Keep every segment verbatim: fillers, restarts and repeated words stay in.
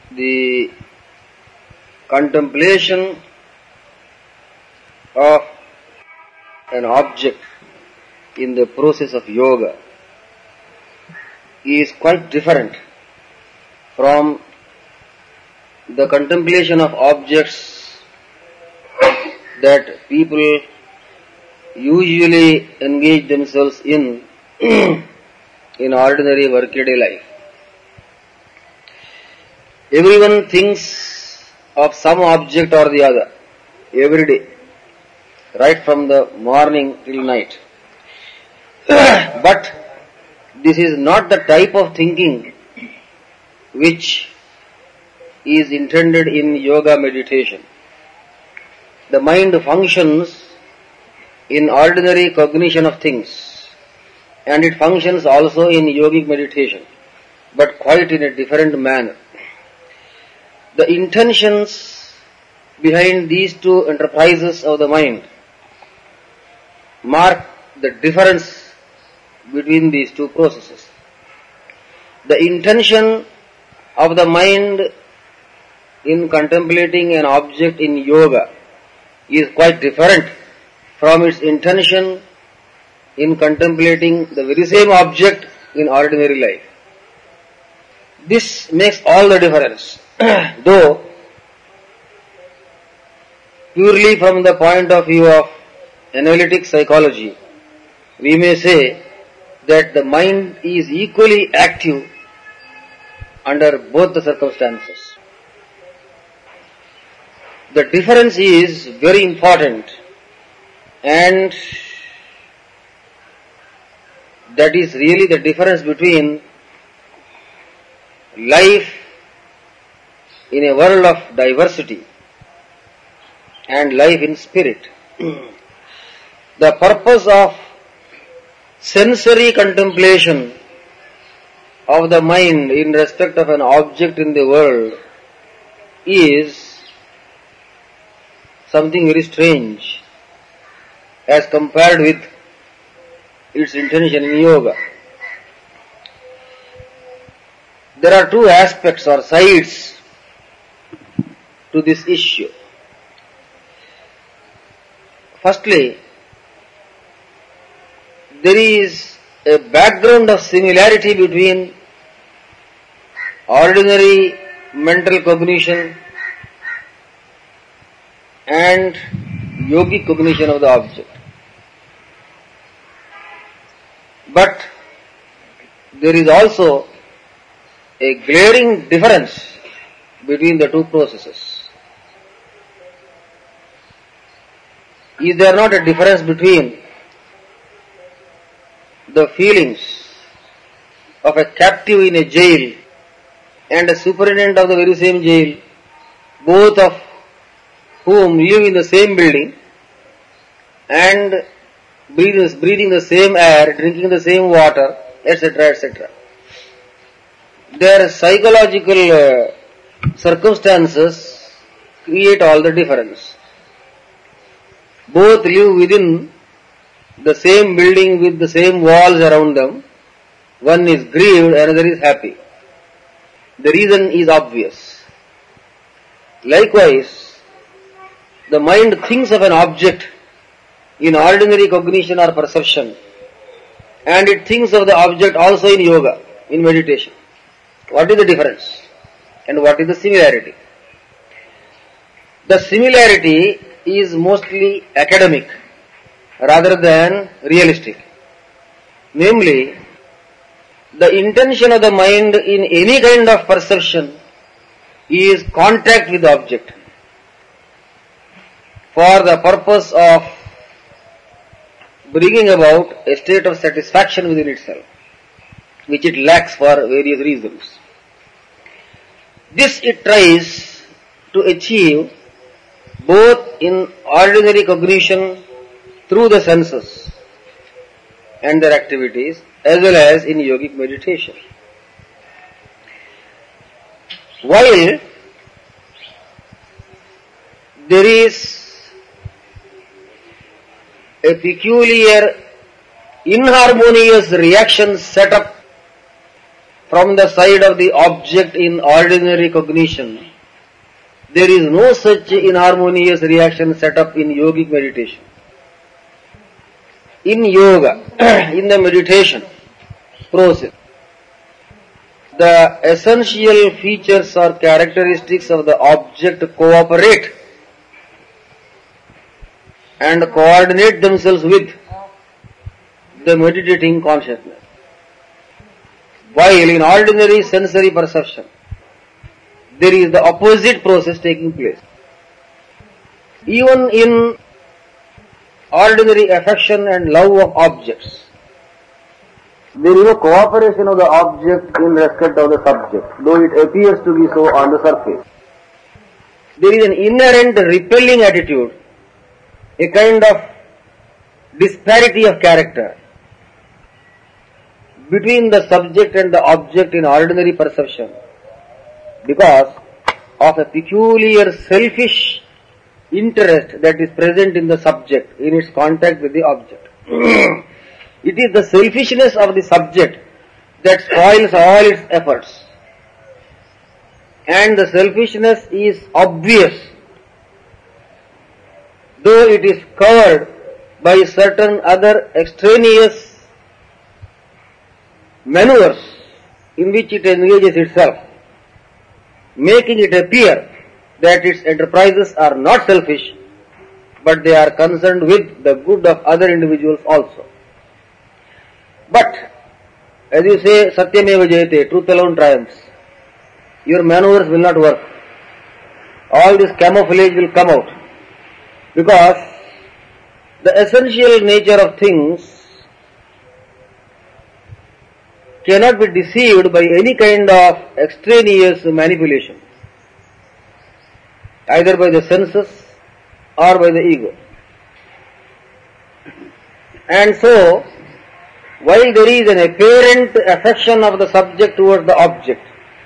the contemplation of an object in the process of yoga is quite different from the contemplation of objects that people usually engage themselves in in ordinary workaday life. Everyone thinks of some object or the other every day, right from the morning till night. But this is not the type of thinking which is intended in yoga meditation. The mind functions in ordinary cognition of things, and it functions also in yogic meditation, but quite in a different manner. The intentions behind these two enterprises of the mind mark the difference between these two processes. The intention of the mind in contemplating an object in yoga is quite different from its intention in contemplating the very same object in ordinary life. This makes all the difference. Though, purely from the point of view of analytic psychology, we may say that the mind is equally active under both the circumstances. The difference is very important, and that is really the difference between life in a world of diversity and life in spirit. The purpose of sensory contemplation of the mind in respect of an object in the world is something very strange as compared with its intention in yoga. There are two aspects or sides to this issue. Firstly, there is a background of similarity between ordinary mental cognition and yogic cognition of the object. But there is also a glaring difference between the two processes. Is there not a difference between the feelings of a captive in a jail and a superintendent of the very same jail, both of whom live in the same building and breathing the same air, drinking the same water, et cetera, et cetera. Their psychological uh, circumstances create all the difference. Both live within the same building with the same walls around them. One is grieved, another is happy. The reason is obvious. Likewise, the mind thinks of an object in ordinary cognition or perception, and it thinks of the object also in yoga, in meditation. What is the difference? And what is the similarity? The similarity is mostly academic rather than realistic. Namely, the intention of the mind in any kind of perception is contact with the object for the purpose of bringing about a state of satisfaction within itself, which it lacks for various reasons. This it tries to achieve both in ordinary cognition through the senses and their activities, as well as in yogic meditation. While there is a peculiar inharmonious reaction set up from the side of the object in ordinary cognition, there is no such inharmonious reaction set up in yogic meditation. In yoga, in the meditation process, the essential features or characteristics of the object cooperate and coordinate themselves with the meditating consciousness. While in ordinary sensory perception, there is the opposite process taking place. Even in ordinary affection and love of objects, there is a cooperation of the object in respect of the subject, though it appears to be so on the surface. There is an inherent repelling attitude, a kind of disparity of character between the subject and the object in ordinary perception because of a peculiar selfish interest that is present in the subject in its contact with the object. It is the selfishness of the subject that spoils all its efforts. And the selfishness is obvious, though it is covered by certain other extraneous maneuvers in which it engages itself, making it appear that its enterprises are not selfish, but they are concerned with the good of other individuals also. But, as you say, Satyameva Jayate, truth alone triumphs. Your maneuvers will not work. All this camouflage will come out. Because the essential nature of things cannot be deceived by any kind of extraneous manipulation, either by the senses or by the ego. And so, while there is an apparent affection of the subject towards the object,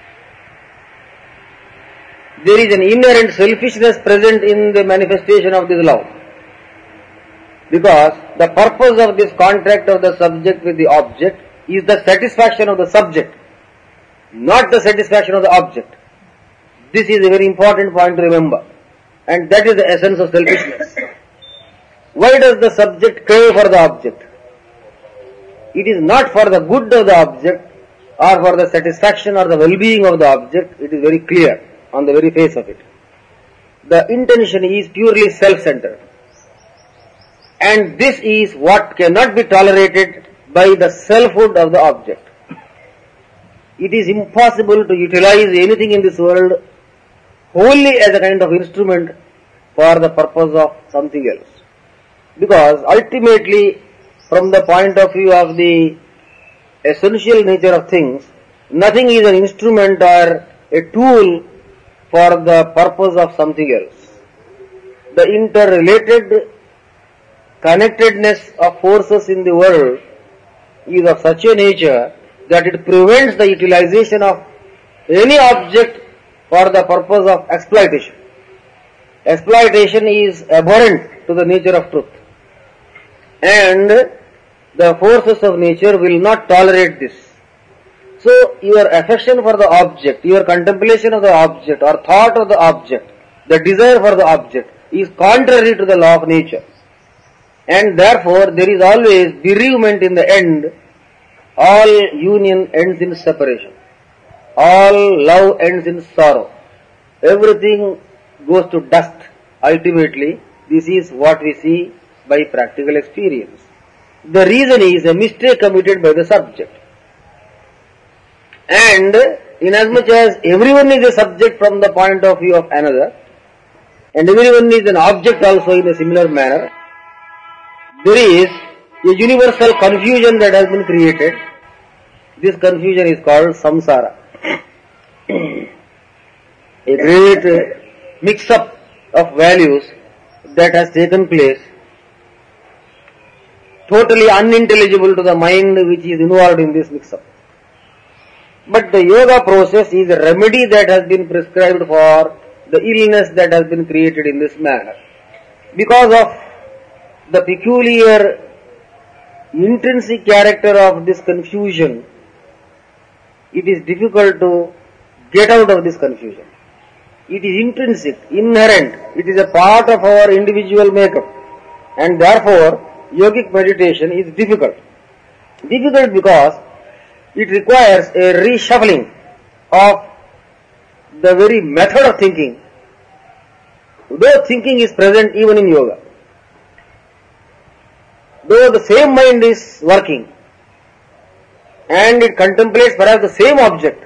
there is an inherent selfishness present in the manifestation of this love. Because the purpose of this contact of the subject with the object is the satisfaction of the subject, not the satisfaction of the object. This is a very important point to remember. And that is the essence of selfishness. Why does the subject crave for the object? It is not for the good of the object or for the satisfaction or the well-being of the object. It is very clear on the very face of it. The intention is purely self-centered. And this is what cannot be tolerated by the selfhood of the object. It is impossible to utilize anything in this world wholly as a kind of instrument for the purpose of something else. Because ultimately, from the point of view of the essential nature of things, nothing is an instrument or a tool for the purpose of something else. The interrelated connectedness of forces in the world is of such a nature that it prevents the utilization of any object for the purpose of exploitation. Exploitation is abhorrent to the nature of truth. And the forces of nature will not tolerate this. So, your affection for the object, your contemplation of the object or thought of the object, the desire for the object is contrary to the law of nature. And therefore, there is always bereavement in the end. All union ends in separation. All love ends in sorrow. Everything goes to dust. Ultimately, this is what we see by practical experience. The reason is a mistake committed by the subject. And inasmuch as everyone is a subject from the point of view of another, and everyone is an object also in a similar manner, there is a universal confusion that has been created. This confusion is called samsara. A great mix-up of values that has taken place, totally unintelligible to the mind which is involved in this mix-up. But the yoga process is a remedy that has been prescribed for the illness that has been created in this manner. Because of the peculiar intrinsic character of this confusion, it is difficult to get out of this confusion. It is intrinsic, inherent, it is a part of our individual makeup, and therefore yogic meditation is difficult. Difficult because it requires a reshuffling of the very method of thinking, though thinking is present even in yoga. Though the same mind is working and it contemplates perhaps the same object,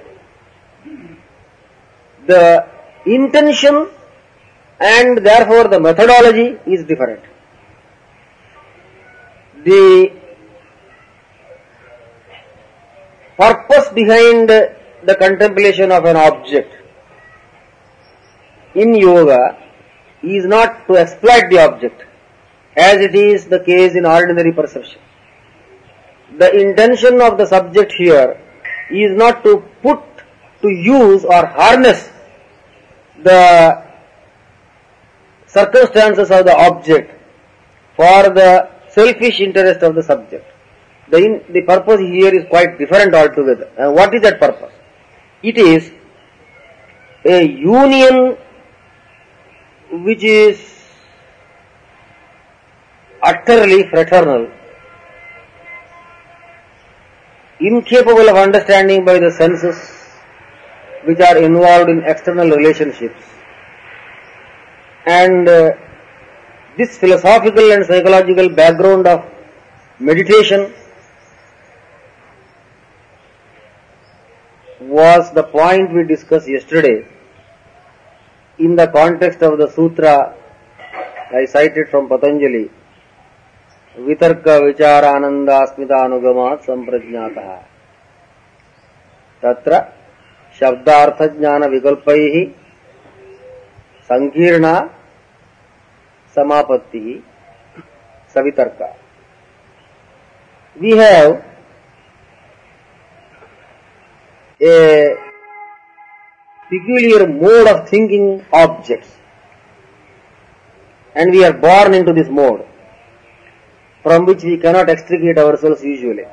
the intention and therefore the methodology is different. The purpose behind the contemplation of an object in yoga is not to exploit the object, as it is the case in ordinary perception. The intention of the subject here is not to put to use or harness the circumstances of the object for the selfish interest of the subject. The, in, the purpose here is quite different altogether. And what is that purpose? It is a union which is utterly fraternal, incapable of understanding by the senses which are involved in external relationships. And uh, this philosophical and psychological background of meditation was the point we discussed yesterday in the context of the sutra I cited from Patanjali, Vitarka Vichara Ananda Asmita Anugamat Samprajnataha. Tatra Shabdartha Jnana Vikalpaihi Sankirna Samapatti Savitarka. We have a peculiar mode of thinking objects, and we are born into this mode from which we cannot extricate ourselves usually.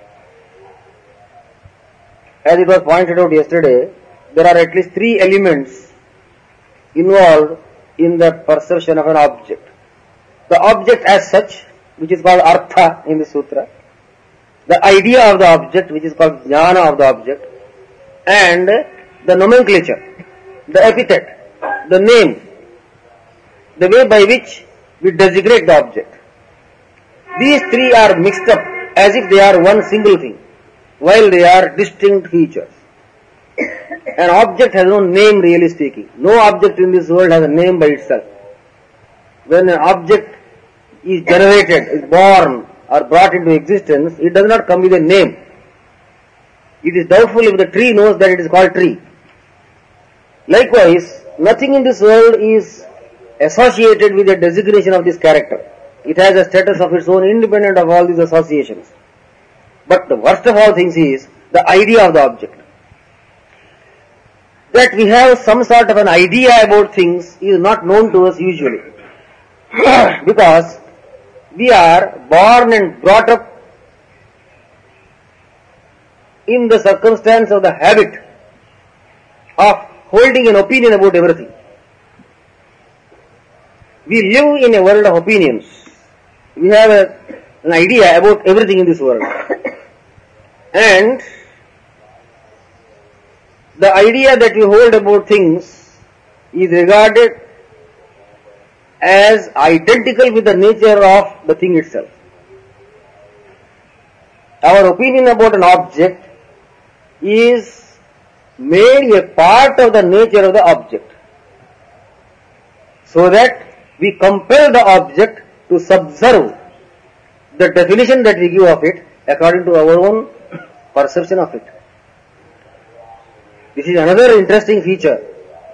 As it was pointed out yesterday, there are at least three elements involved in the perception of an object. The object as such, which is called artha in the sutra, the idea of the object, which is called jnana of the object, and the nomenclature, the epithet, the name, the way by which we designate the object. These three are mixed up as if they are one single thing, while they are distinct features. An object has no name, really speaking. No object in this world has a name by itself. When an object is generated, is born or brought into existence, it does not come with a name. It is doubtful if the tree knows that it is called tree. Likewise, nothing in this world is associated with a designation of this character. It has a status of its own independent of all these associations. But the worst of all things is the idea of the object. That we have some sort of an idea about things is not known to us usually. Because we are born and brought up in the circumstance of the habit of holding an opinion about everything. We live in a world of opinions. We have a, an idea about everything in this world. And the idea that we hold about things is regarded as identical with the nature of the thing itself. Our opinion about an object is made a part of the nature of the object, so that we compel the object to subserve the definition that we give of it according to our own perception of it. This is another interesting feature,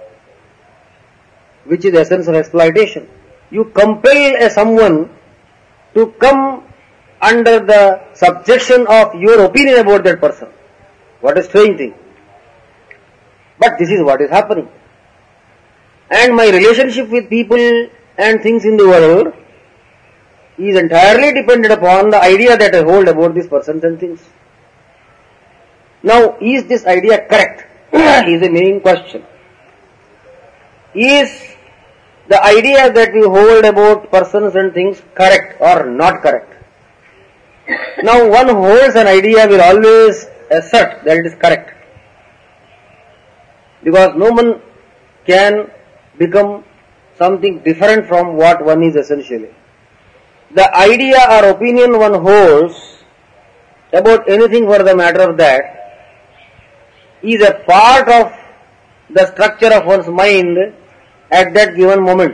which is the essence of exploitation. You compel a someone to come under the subjection of your opinion about that person. What a strange thing. But this is what is happening. And my relationship with people and things in the world is entirely dependent upon the idea that I hold about these persons and things. Now, is this idea correct? Is the main question. Is the idea that we hold about persons and things correct or not correct? Now, one holds an idea will always assert that it is correct. Because no one can become something different from what one is essentially. The idea or opinion one holds about anything for the matter of that is a part of the structure of one's mind at that given moment.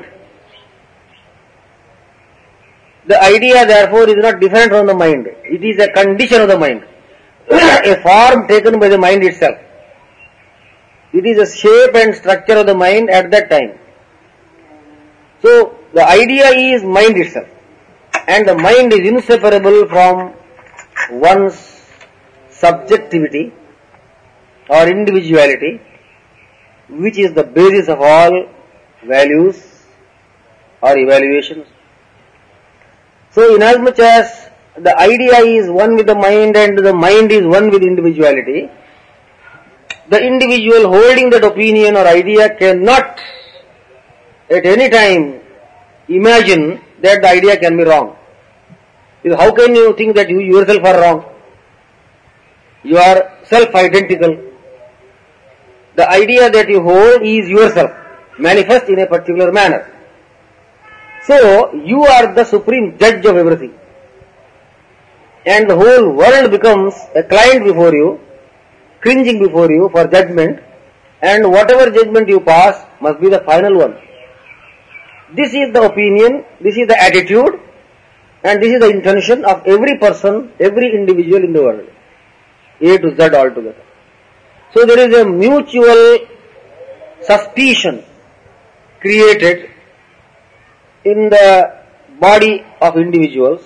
The idea therefore is not different from the mind. It is a condition of the mind, a form taken by the mind itself. It is a shape and structure of the mind at that time. So, the idea is mind itself. And the mind is inseparable from one's subjectivity or individuality, which is the basis of all values or evaluations. So, inasmuch as the idea is one with the mind and the mind is one with individuality, the individual holding that opinion or idea cannot at any time imagine that the idea can be wrong. How can you think that you yourself are wrong? You are self-identical. The idea that you hold is yourself, manifest in a particular manner. So, you are the supreme judge of everything. And the whole world becomes a client before you, cringing before you for judgment, and whatever judgment you pass must be the final one. This is the opinion, this is the attitude, and this is the intention of every person, every individual in the world, A to Z altogether. So there is a mutual suspicion created in the body of individuals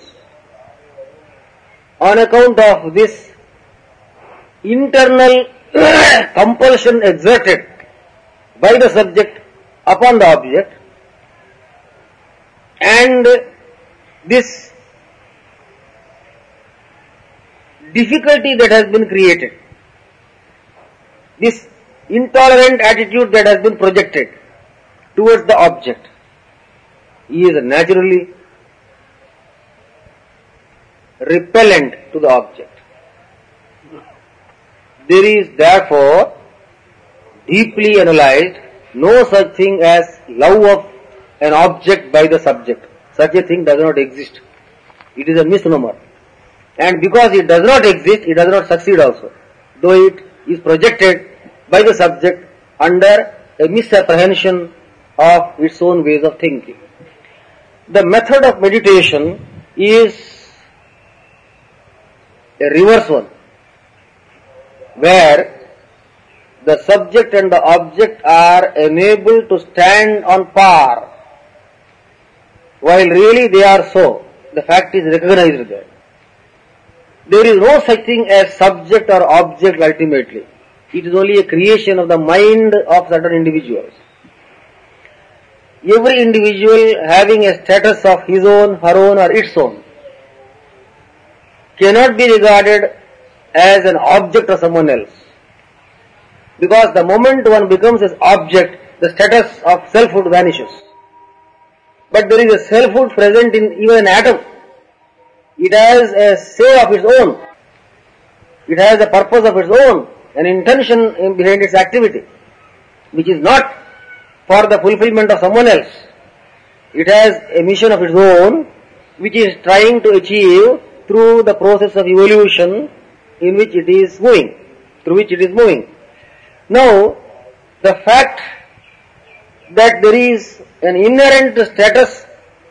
on account of this internal compulsion exerted by the subject upon the object, and this difficulty that has been created, this intolerant attitude that has been projected towards the object, he is naturally repellent to the object. There is therefore deeply analyzed no such thing as love of an object by the subject. Such a thing does not exist. It is a misnomer. And because it does not exist, it does not succeed also, though it is projected by the subject under a misapprehension of its own ways of thinking. The method of meditation is a reverse one, where the subject and the object are enabled to stand on par, while really they are so. The fact is recognized there. There is no such thing as subject or object ultimately. It is only a creation of the mind of certain individuals. Every individual having a status of his own, her own or its own cannot be regarded as an object of someone else. Because the moment one becomes an object, the status of selfhood vanishes. But there is a selfhood present in even an atom. It has a say of its own. It has a purpose of its own, an intention behind its activity, which is not for the fulfillment of someone else. It has a mission of its own, which is trying to achieve through the process of evolution in which it is moving, through which it is moving. Now, the fact that there is an inherent status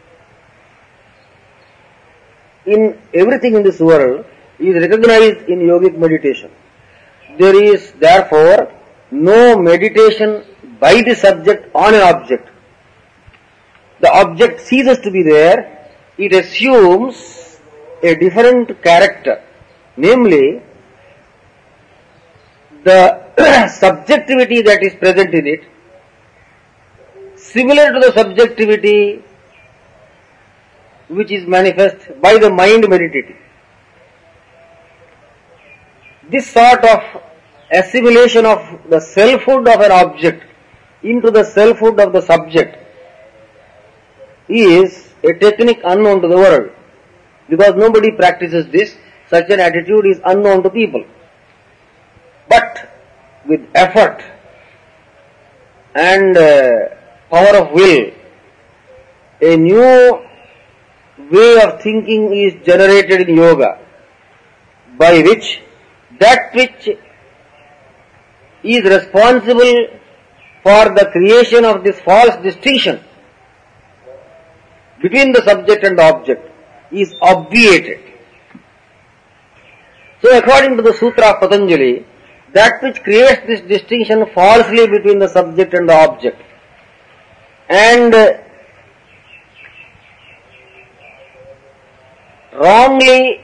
in everything in this world is recognized in yogic meditation. There is therefore no meditation by the subject on an object. The object ceases to be there, it assumes a different character, namely the subjectivity that is present in it, similar to the subjectivity which is manifest by the mind meditating. This sort of assimilation of the selfhood of an object into the selfhood of the subject is a technique unknown to the world, because nobody practices this. Such an attitude is unknown to people. But with effort and uh, power of will, a new way of thinking is generated in yoga, by which that which is responsible for the creation of this false distinction between the subject and the object is obviated. So according to the Sutra of Patanjali, that which creates this distinction falsely between the subject and the object and wrongly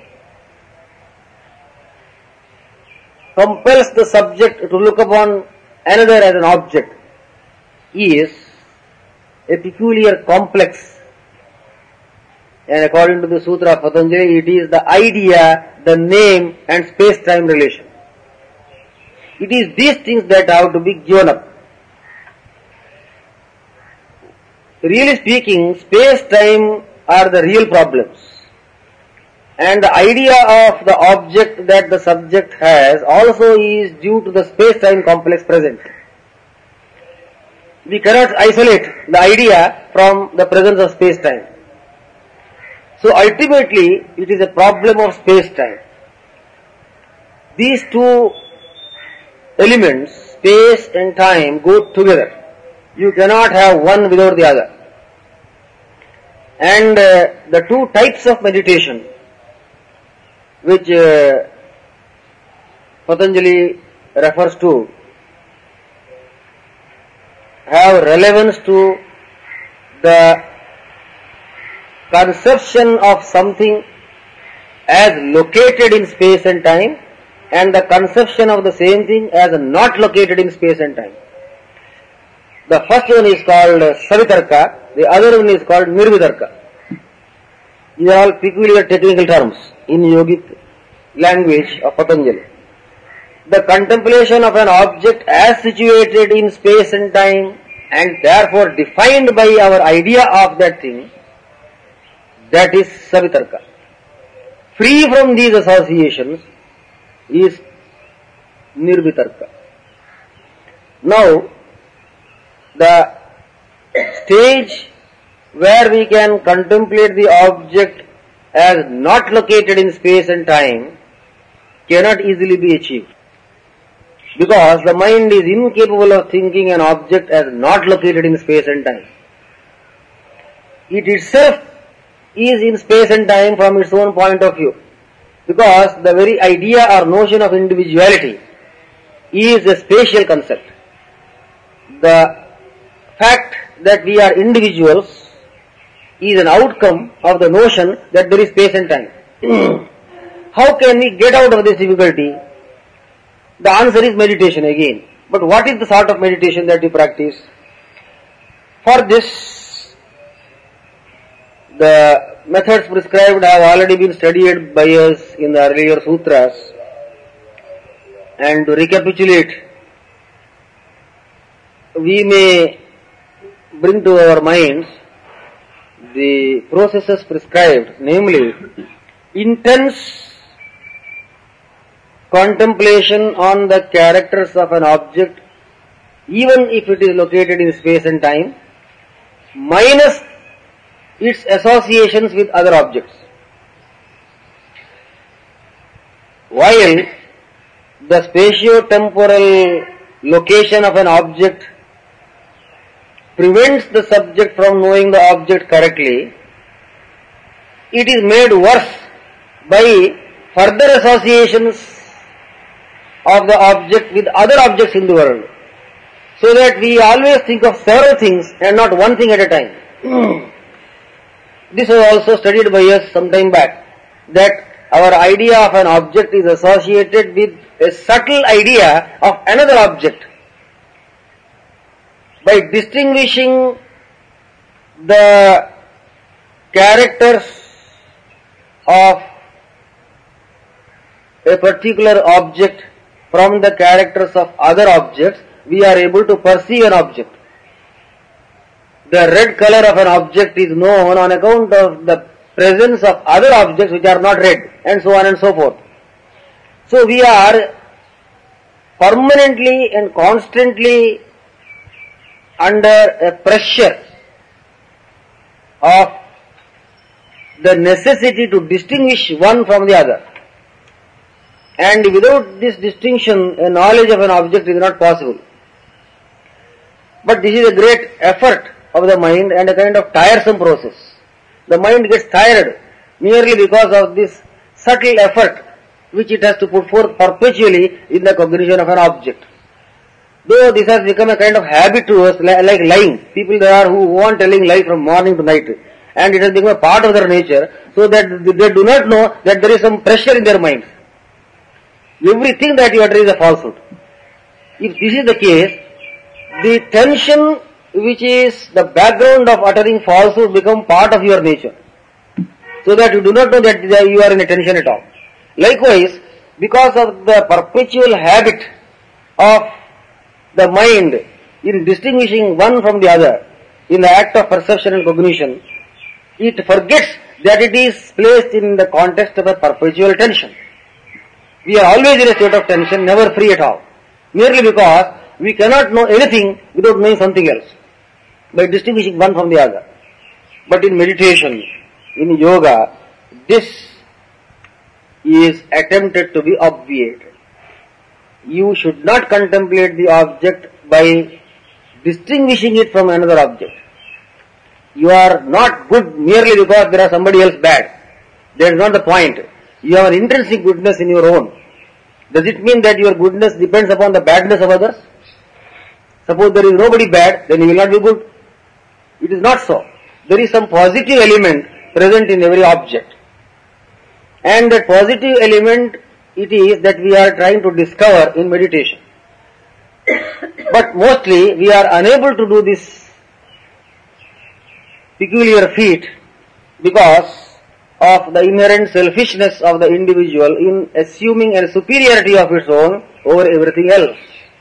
compels the subject to look upon another as an object is a peculiar complex. And according to the Sutra of Patanjali, it is the idea, the name and space-time relation. It is these things that have to be given up. Really speaking, space-time are the real problems. And the idea of the object that the subject has also is due to the space-time complex present. We cannot isolate the idea from the presence of space-time. So ultimately, it is a problem of space-time. These two elements, space and time, go together. You cannot have one without the other. And uh, the two types of meditation which uh, Patanjali refers to have relevance to the conception of something as located in space and time and the conception of the same thing as not located in space and time. The first one is called Savitarka, the other one is called Nirvitarka. These are all peculiar technical terms in yogic language of Patanjali. The contemplation of an object as situated in space and time and therefore defined by our idea of that thing, that is Savitarka. Free from these associations is Nirvitarka. Now, the stage where we can contemplate the object as not located in space and time cannot easily be achieved, because the mind is incapable of thinking an object as not located in space and time. It itself is in space and time from its own point of view, because the very idea or notion of individuality is a spatial concept. The fact that we are individuals is an outcome of the notion that there is space and time. How can we get out of this difficulty? The answer is meditation again. But what is the sort of meditation that we practice? For this, the methods prescribed have already been studied by us in the earlier sutras. And to recapitulate, we may bring to our minds the processes prescribed, namely intense contemplation on the characters of an object, even if it is located in space and time, minus its associations with other objects. While the spatio-temporal location of an object prevents the subject from knowing the object correctly, it is made worse by further associations of the object with other objects in the world, so that we always think of several things and not one thing at a time. This was also studied by us some time back, that our idea of an object is associated with a subtle idea of another object. By distinguishing the characters of a particular object from the characters of other objects, we are able to perceive an object. The red color of an object is known on account of the presence of other objects which are not red, and so on and so forth. So we are permanently and constantly under a pressure of the necessity to distinguish one from the other. And without this distinction, a knowledge of an object is not possible. But this is a great effort of the mind and a kind of tiresome process. The mind gets tired merely because of this subtle effort which it has to put forth perpetually in the cognition of an object. Though this has become a kind of habit to us, like lying. People there are who want telling lie from morning to night, and it has become a part of their nature, so that they do not know that there is some pressure in their minds. Everything that you utter is a falsehood. If this is the case, the tension which is the background of uttering falsehood become part of your nature, so that you do not know that you are in a tension at all. Likewise, because of the perpetual habit of the mind in distinguishing one from the other in the act of perception and cognition, it forgets that it is placed in the context of a perpetual tension. We are always in a state of tension, never free at all, merely because we cannot know anything without knowing something else, by distinguishing one from the other. But in meditation, in yoga, this is attempted to be obviated. You should not contemplate the object by distinguishing it from another object. You are not good merely because there are somebody else bad. That is not the point. You have an intrinsic goodness in your own. Does it mean that your goodness depends upon the badness of others? Suppose there is nobody bad, then you will not be good. It is not so. There is some positive element present in every object. And that positive element it is that we are trying to discover in meditation. But mostly we are unable to do this peculiar feat because of the inherent selfishness of the individual in assuming a superiority of its own over everything else,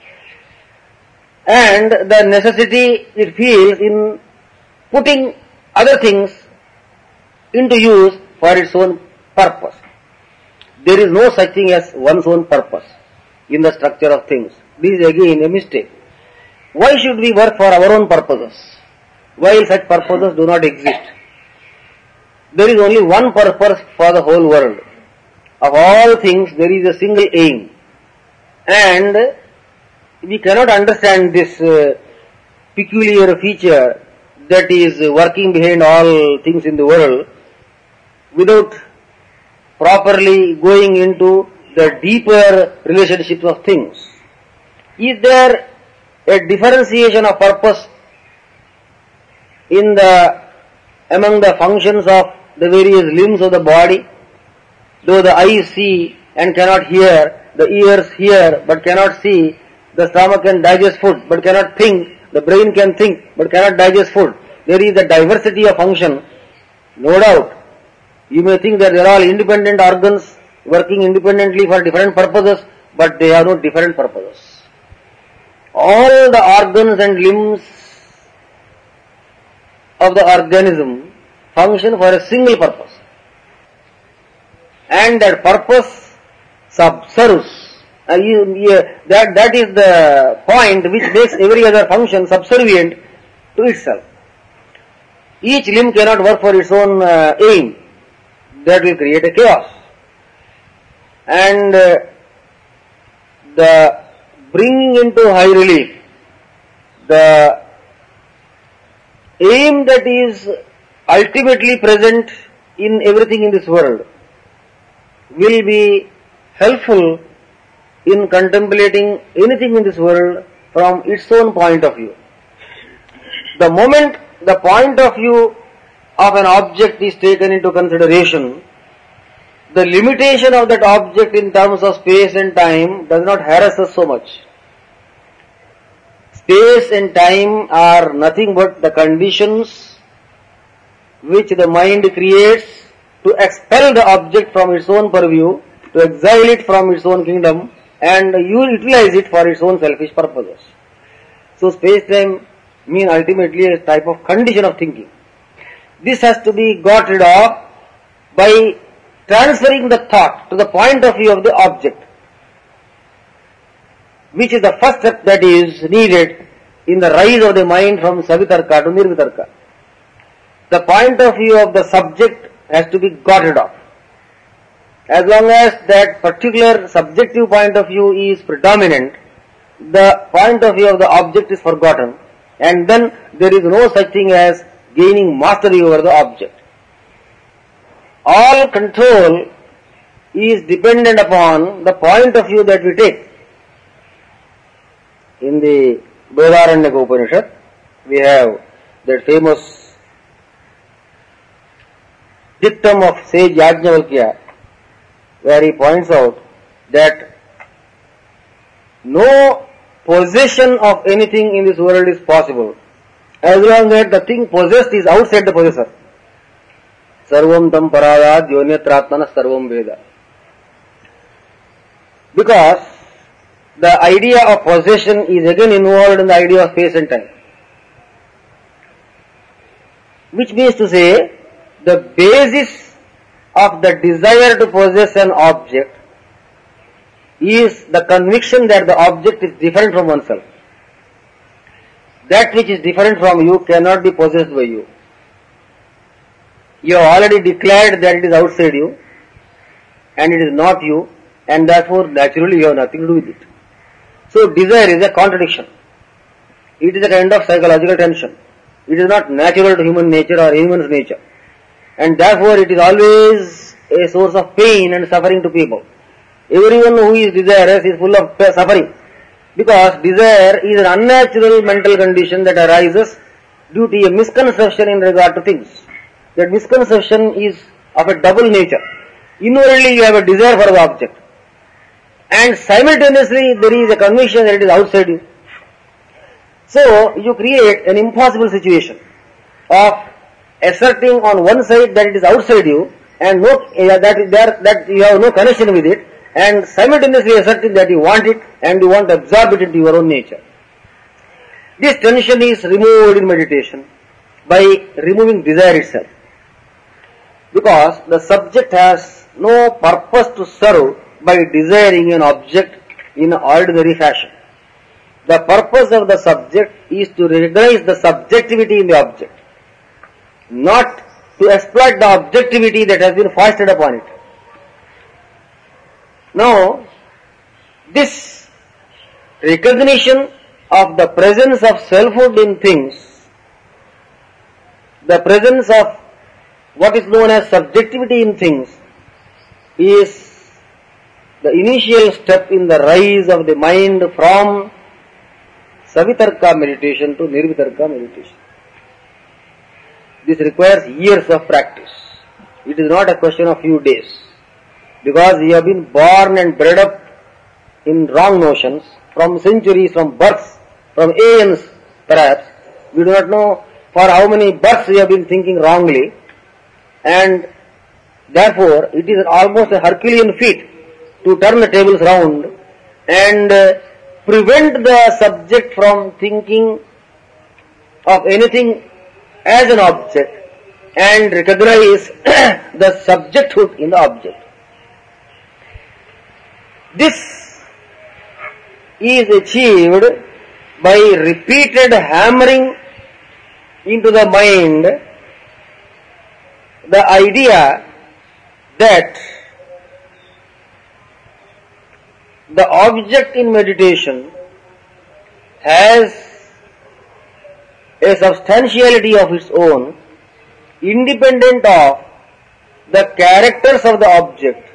and the necessity it feels in putting other things into use for its own purpose. There is no such thing as one's own purpose in the structure of things. This is again a mistake. Why should we work for our own purposes, while such purposes do not exist? There is only one purpose for the whole world. Of all things, there is a single aim. And we cannot understand this uh, peculiar feature that is working behind all things in the world without properly going into the deeper relationships of things. Is there a differentiation of purpose in the among the functions of the various limbs of the body? Though the eyes see and cannot hear, the ears hear but cannot see, the stomach can digest food but cannot think, the brain can think but cannot digest food. There is a diversity of function, no doubt. You may think that they are all independent organs working independently for different purposes, but they have no different purposes. All the organs and limbs of the organism function for a single purpose. And that purpose subserves. Uh, you, you, that, that is the point which makes every other function subservient to itself. Each limb cannot work for its own uh, aim. That will create a chaos. And uh, the bringing into high relief the aim that is ultimately present in everything in this world will be helpful in contemplating anything in this world from its own point of view. The moment the point of view of an object is taken into consideration, the limitation of that object in terms of space and time does not harass us so much. Space and time are nothing but the conditions which the mind creates to expel the object from its own purview to exile it from its own kingdom and you utilize it for its own selfish purposes. So space-time mean ultimately a type of condition of thinking. This has to be got rid of by transferring the thought to the point of view of the object, which is the first step that is needed in the rise of the mind from Savitarka to Nirvitarka. The point of view of the subject has to be got rid of. As long as that particular subjective point of view is predominant, the point of view of the object is forgotten, and then there is no such thing as gaining mastery over the object. All control is dependent upon the point of view that we take. In the Brihadaranyaka Upanishad, we have that famous dictum of sage Yajnavalkya, where he points out that no possession of anything in this world is possible as long as the thing possessed is outside the possessor. Sarvam tam parayad yonyatratmana sarvam veda. Because the idea of possession is again involved in the idea of space and time. Which means to say, the basis of the desire to possess an object is the conviction that the object is different from oneself. That which is different from you cannot be possessed by you. You have already declared that it is outside you and it is not you, and therefore naturally you have nothing to do with it. So desire is a contradiction. It is a kind of psychological tension. It is not natural to human nature or human's nature. And therefore it is always a source of pain and suffering to people. Everyone who is desirous is full of suffering, because desire is an unnatural mental condition that arises due to a misconception in regard to things. That misconception is of a double nature. Inwardly you have a desire for the object, and simultaneously there is a conviction that it is outside you. So you create an impossible situation of asserting on one side that it is outside you and no, uh, that, there, that you have no connection with it, and simultaneously asserting that you want it and you want to absorb it into your own nature. This tension is removed in meditation by removing desire itself, because the subject has no purpose to serve by desiring an object in an ordinary fashion. The purpose of the subject is to recognize the subjectivity in the object, not to exploit the objectivity that has been foisted upon it. Now, this recognition of the presence of selfhood in things, the presence of what is known as subjectivity in things, is the initial step in the rise of the mind from Savitarka meditation to Nirvitarka meditation. This requires years of practice. It is not a question of few days, because we have been born and bred up in wrong notions from centuries, from births, from aeons perhaps. We do not know for how many births we have been thinking wrongly, and therefore it is almost a Herculean feat to turn the tables round and uh, prevent the subject from thinking of anything as an object and recognize the subjecthood in the object. This is achieved by repeated hammering into the mind the idea that the object in meditation has a substantiality of its own, independent of the characters of the object,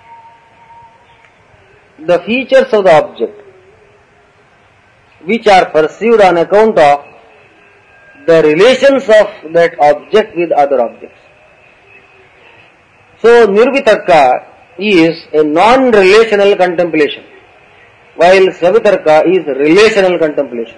the features of the object, which are perceived on account of the relations of that object with other objects. So Nirvitarka is a non-relational contemplation, while Savitarka is relational contemplation.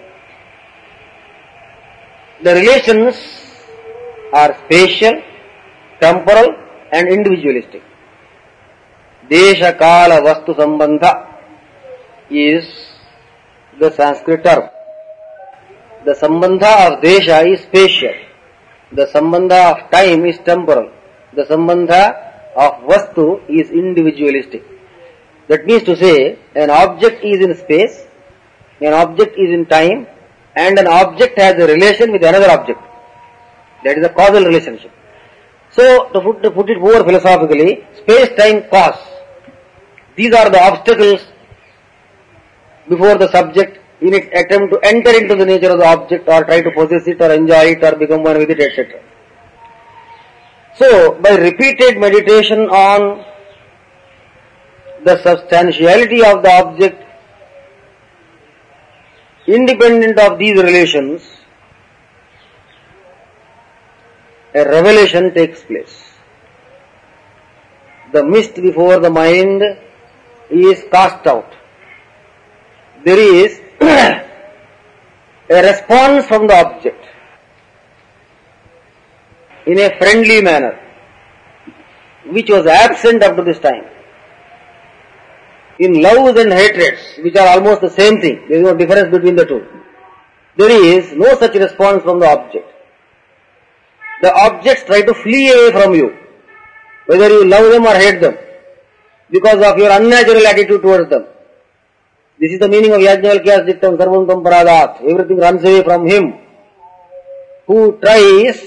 The relations are spatial, temporal and individualistic. Desha Kala Vastu Sambandha is the Sanskrit term. The Sambandha of Desha is spatial. The Sambandha of time is temporal. The Sambandha of Vastu is individualistic. That means to say, an object is in space, an object is in time, and an object has a relation with another object. That is a causal relationship. So, to put, to put it more philosophically, space-time cause. These are the obstacles before the subject in its attempt to enter into the nature of the object or try to possess it or enjoy it or become one with it, et cetera. So, by repeated meditation on the substantiality of the object, independent of these relations, a revelation takes place. The mist before the mind is cast out. There is a response from the object in a friendly manner, which was absent up to this time. In loves and hatreds, which are almost the same thing, there is no difference between the two, there is no such response from the object. The objects try to flee away from you, whether you love them or hate them, because of your unnatural attitude towards them. This is the meaning of Yajnavalkya's dictum, Sarvam Tam Paradat. Everything runs away from him who tries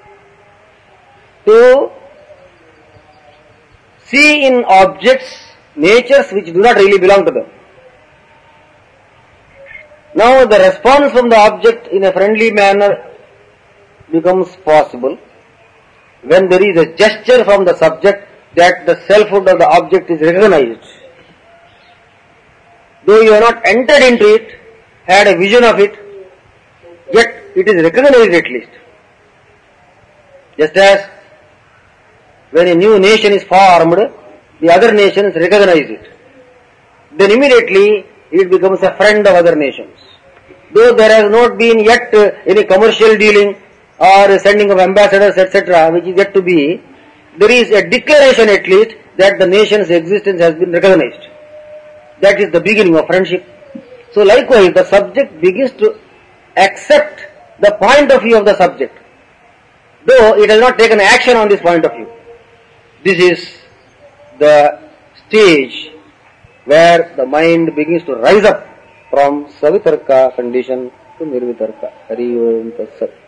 to see in objects natures which do not really belong to them. Now the response from the object in a friendly manner becomes possible when there is a gesture from the subject that the selfhood of the object is recognized. Though you have not entered into it, had a vision of it, yet it is recognized at least. Just as when a new nation is formed, the other nations recognize it. Then immediately it becomes a friend of other nations. Though there has not been yet any commercial dealing or sending of ambassadors, et cetera, which is yet to be, there is a declaration at least that the nation's existence has been recognized. That is the beginning of friendship. So likewise, the subject begins to accept the point of view of the subject, though it has not taken action on this point of view. This is the stage where the mind begins to rise up from Savitarka condition to Nirvitarka. Hari Om Tat Sat.